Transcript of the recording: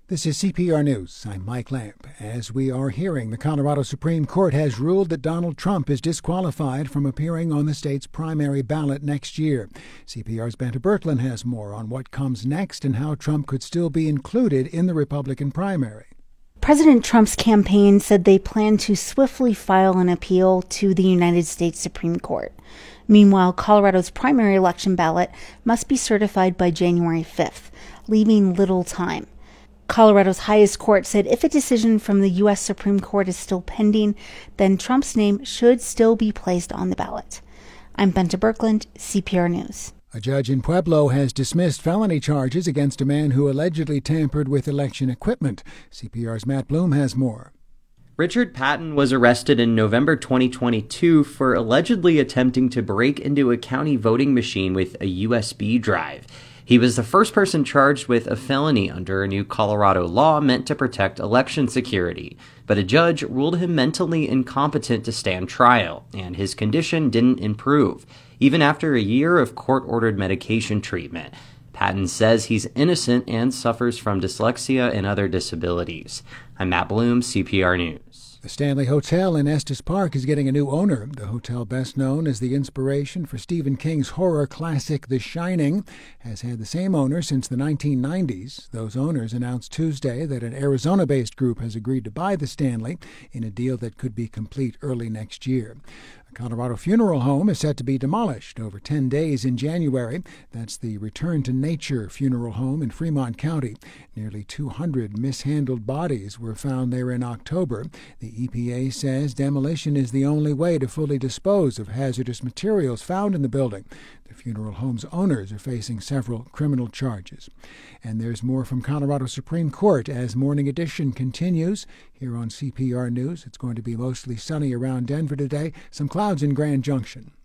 This is CPR News. I'm Mike Lamp. As we are hearing, the Colorado Supreme Court has ruled that Donald Trump is disqualified from appearing on the state's primary ballot next year. CPR's Benta Birkeland has more on what comes next and how Trump could still be included in the Republican primary. President Trump's campaign said they plan to swiftly file an appeal to the United States Supreme Court. Meanwhile, Colorado's primary election ballot must be certified by January 5th, leaving little time. Colorado's highest court said if a decision from the U.S. Supreme Court is still pending, then Trump's name should still be placed on the ballot. I'm Benta Birkeland, CPR News. A judge in Pueblo has dismissed felony charges against a man who allegedly tampered with election equipment. CPR's Matt Bloom has more. Richard Patton was arrested in November 2022 for allegedly attempting to break into a county voting machine with a USB drive. He was the first person charged with a felony under a new Colorado law meant to protect election security, but a judge ruled him mentally incompetent to stand trial, and his condition didn't improve, even after a year of court-ordered medication treatment. Patton says he's innocent and suffers from dyslexia and other disabilities. I'm Matt Bloom, CPR News. The Stanley Hotel in Estes Park is getting a new owner. The hotel, best known as the inspiration for Stephen King's horror classic The Shining, has had the same owner since the 1990s. Those owners announced Tuesday that an Arizona-based group has agreed to buy the Stanley in a deal that could be complete early next year. A Colorado funeral home is set to be demolished over 10 days in January. That's the Return to Nature Funeral Home in Fremont County. Nearly 200 mishandled bodies were found there in October. The EPA says demolition is the only way to fully dispose of hazardous materials found in the building. The funeral home's owners are facing several criminal charges. And there's more from Colorado Supreme Court as Morning Edition continues. Here on CPR News, it's going to be mostly sunny around Denver today. Some clouds in Grand Junction.